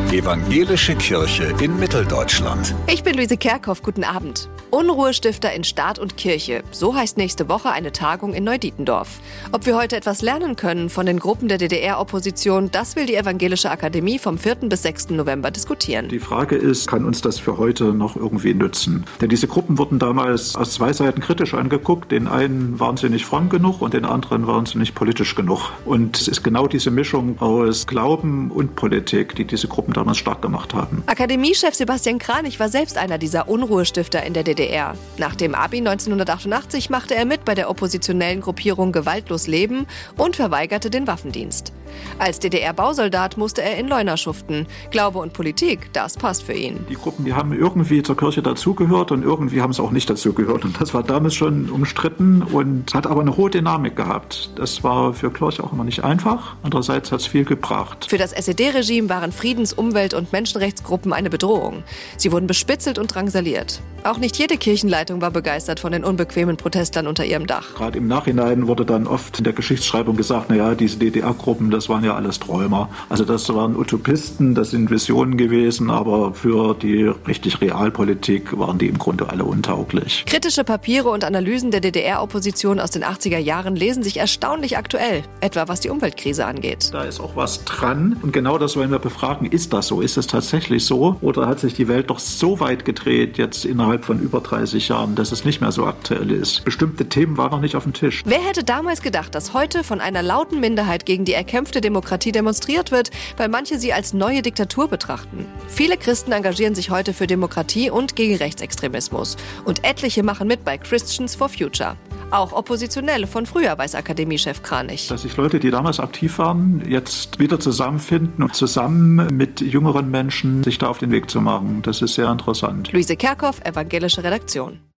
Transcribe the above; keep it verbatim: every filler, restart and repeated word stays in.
Evangelische Kirche in Mitteldeutschland. Ich bin Luise Kerkhoff, guten Abend. Unruhestifter in Staat und Kirche, so heißt nächste Woche eine Tagung in Neudietendorf. Ob wir heute etwas lernen können von den Gruppen der D D R-Opposition, das will die Evangelische Akademie vom vierten bis sechsten November diskutieren. Die Frage ist, kann uns das für heute noch irgendwie nützen? Denn diese Gruppen wurden damals aus zwei Seiten kritisch angeguckt. Den einen waren sie nicht fromm genug und den anderen waren sie nicht politisch genug. Und es ist genau diese Mischung aus Glauben und Politik, die diese Gruppen damals stark gemacht haben. Akademiechef Sebastian Kranich war selbst einer dieser Unruhestifter in der D D R. Nach dem Abi neunzehnhundertachtundachtzig machte er mit bei der oppositionellen Gruppierung Gewaltlos Leben und verweigerte den Waffendienst. Als D D R-Bausoldat musste er in Leuna schuften. Glaube und Politik, das passt für ihn. Die Gruppen, die haben irgendwie zur Kirche dazugehört und irgendwie haben sie auch nicht dazugehört. Und das war damals schon umstritten und hat aber eine hohe Dynamik gehabt. Das war für Kirche auch immer nicht einfach. Andererseits hat es viel gebracht. Für das S E D-Regime waren Friedens-, Umwelt- und Menschenrechtsgruppen eine Bedrohung. Sie wurden bespitzelt und drangsaliert. Auch nicht jede Kirchenleitung war begeistert von den unbequemen Protestlern unter ihrem Dach. Gerade im Nachhinein wurde dann oft in der Geschichtsschreibung gesagt, naja, diese D D R-Gruppen, das waren ja alles Träumer. Also das waren Utopisten, das sind Visionen gewesen, aber für die richtig Realpolitik waren die im Grunde alle untauglich. Kritische Papiere und Analysen der D D R-Opposition aus den achtziger Jahren lesen sich erstaunlich aktuell, etwa was die Umweltkrise angeht. Da ist auch was dran und genau das wollen wir befragen. Ist das so? Ist es tatsächlich so? Oder hat sich die Welt doch so weit gedreht jetzt innerhalb von über dreißig Jahren, dass es nicht mehr so aktuell ist? Bestimmte Themen waren noch nicht auf dem Tisch. Wer hätte damals gedacht, dass heute von einer lauten Minderheit gegen die erkämpfte Demokratie demonstriert wird, weil manche sie als neue Diktatur betrachten? Viele Christen engagieren sich heute für Demokratie und gegen Rechtsextremismus. Und etliche machen mit bei Christians for Future. Auch Oppositionelle von früher, weiß Akademiechef Kranich. Dass sich Leute, die damals aktiv waren, jetzt wieder zusammenfinden und zusammen mit jüngeren Menschen sich da auf den Weg zu machen, das ist sehr interessant. Luise Kerkhoff, Evangelische Redaktion.